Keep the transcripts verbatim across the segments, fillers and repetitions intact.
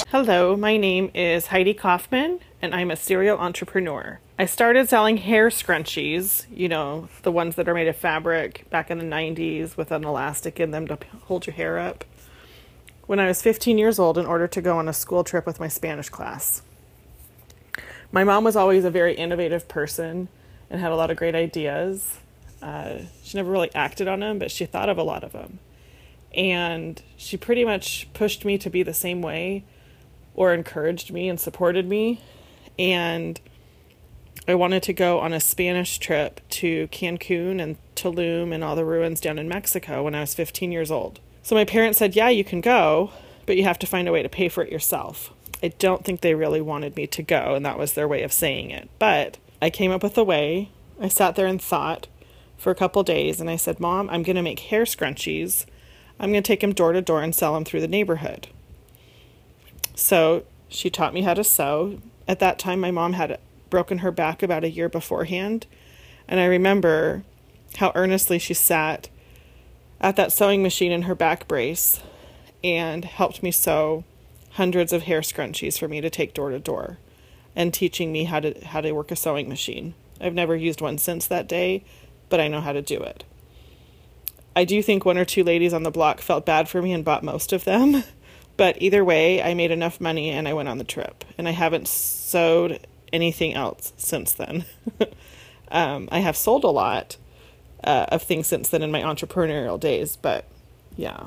Hello, my name is Heidi Kaufman, and I'm a serial entrepreneur. I started selling hair scrunchies, you know, the ones that are made of fabric back in the nineties with an elastic in them to hold your hair up, when I was fifteen years old in order to go on a school trip with my Spanish class. My mom was always a very innovative person and had a lot of great ideas. Uh, she never really acted on them, but she thought of a lot of them. And she pretty much pushed me to be the same way, or encouraged me and supported me. And I wanted to go on a Spanish trip to Cancun and Tulum and all the ruins down in Mexico when I was fifteen years old. So my parents said, yeah, you can go, but you have to find a way to pay for it yourself. I don't think they really wanted me to go, and that was their way of saying it. But I came up with a way. I sat there and thought for a couple days, and I said, Mom, I'm going to make hair scrunchies. I'm going to take them door to door and sell them through the neighborhood. So she taught me how to sew. At that time, my mom had broken her back about a year beforehand. And I remember how earnestly she sat at that sewing machine in her back brace and helped me sew hundreds of hair scrunchies for me to take door to door, and teaching me how to how to work a sewing machine. I've never used one since that day, but I know how to do it. I do think one or two ladies on the block felt bad for me and bought most of them. But either way, I made enough money and I went on the trip. And I haven't sewed anything else since then. um, I have sold a lot uh, of things since then in my entrepreneurial days. But yeah.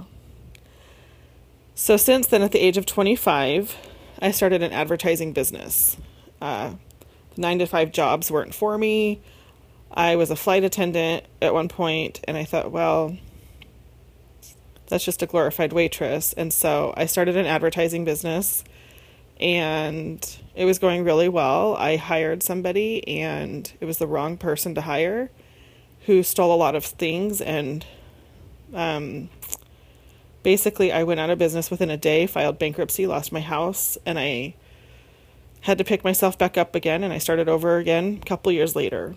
So since then, at the age of twenty-five, I started an advertising business. Uh, the nine to five jobs weren't for me. I was a flight attendant at one point, and I thought, well, that's just a glorified waitress. And so I started an advertising business, and it was going really well. I hired somebody, and it was the wrong person to hire, who stole a lot of things. And um, basically, I went out of business within a day, filed bankruptcy, lost my house, and I had to pick myself back up again, and I started over again a couple years later.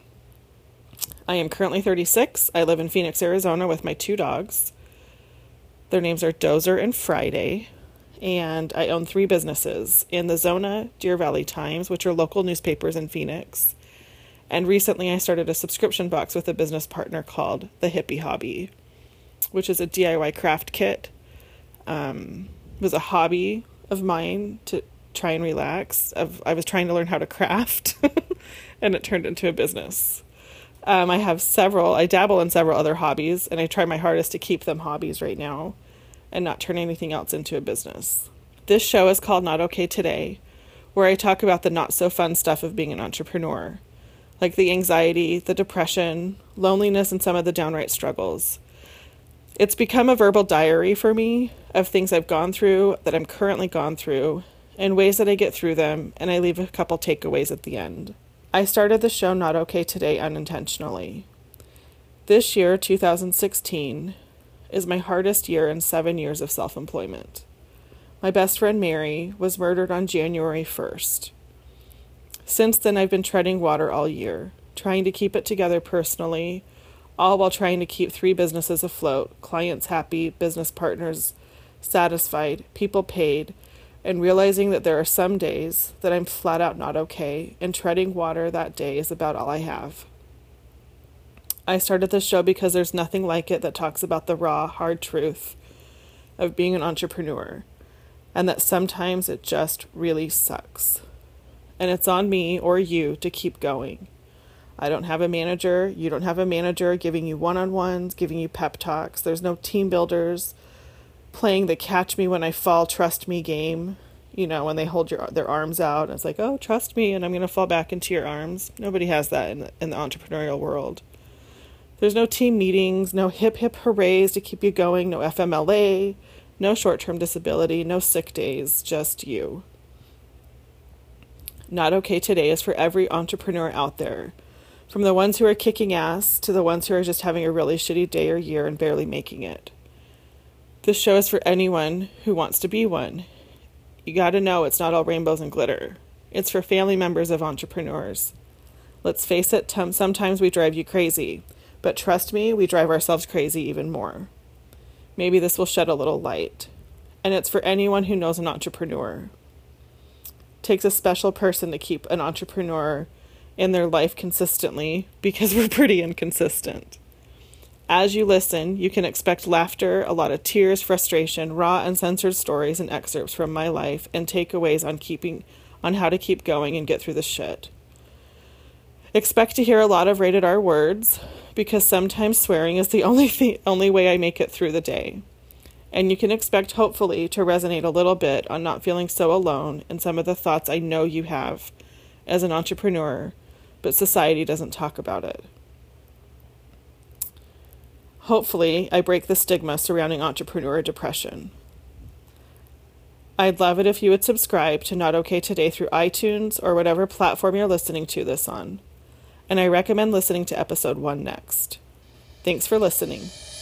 I am currently thirty-six. I live in Phoenix, Arizona with my two dogs. Their names are Dozer and Friday. And I own three businesses in the Zona, Deer Valley Times, which are local newspapers in Phoenix. And recently I started a subscription box with a business partner called The Hippie Hobby, which is a D I Y craft kit. Um, it was a hobby of mine to try and relax. Of, I was trying to learn how to craft, and it turned into a business. Um, I have several, I dabble in several other hobbies, and I try my hardest to keep them hobbies right now and not turn anything else into a business. This show is called Not Okay Today, where I talk about the not so fun stuff of being an entrepreneur, like the anxiety, the depression, loneliness, and some of the downright struggles. It's become a verbal diary for me of things I've gone through, that I'm currently gone through, and ways that I get through them, and I leave a couple takeaways at the end. I started the show Not Okay Today unintentionally. This year, two thousand sixteen, is my hardest year in seven years of self-employment. My best friend Mary was murdered on January first. Since then, I've been treading water all year, trying to keep it together personally, all while trying to keep three businesses afloat, clients happy, business partners satisfied, people paid, and realizing that there are some days that I'm flat out not okay, and treading water that day is about all I have. I started this show because there's nothing like it that talks about the raw, hard truth of being an entrepreneur, and that sometimes it just really sucks. And it's on me or you to keep going. I don't have a manager. You don't have a manager giving you one-on-ones, giving you pep talks. There's no team builders playing the catch me when I fall, trust me game, you know, when they hold your their arms out. And it's like, oh, trust me, and I'm going to fall back into your arms. Nobody has that in the, in the entrepreneurial world. There's no team meetings, no hip hip hoorays to keep you going, no F M L A, no short-term disability, no sick days, just you. Not Okay Today is for every entrepreneur out there, from the ones who are kicking ass to the ones who are just having a really shitty day or year and barely making it. This show is for anyone who wants to be one. You got to know it's not all rainbows and glitter. It's for family members of entrepreneurs. Let's face it, t- sometimes we drive you crazy, but trust me, we drive ourselves crazy even more. Maybe this will shed a little light. And it's for anyone who knows an entrepreneur. takes a special person to keep an entrepreneur in their life consistently because we're pretty inconsistent. As you listen, you can expect laughter, a lot of tears, frustration, raw uncensored stories and excerpts from my life, and takeaways on keeping on how to keep going and get through the shit. Expect to hear a lot of rated R words, because sometimes swearing is the only th- only way I make it through the day. And you can expect, hopefully, to resonate a little bit on not feeling so alone in some of the thoughts I know you have as an entrepreneur, but society doesn't talk about it. Hopefully, I break the stigma surrounding entrepreneur depression. I'd love it if you would subscribe to Not Okay Today through iTunes or whatever platform you're listening to this on. And I recommend listening to episode one next. Thanks for listening.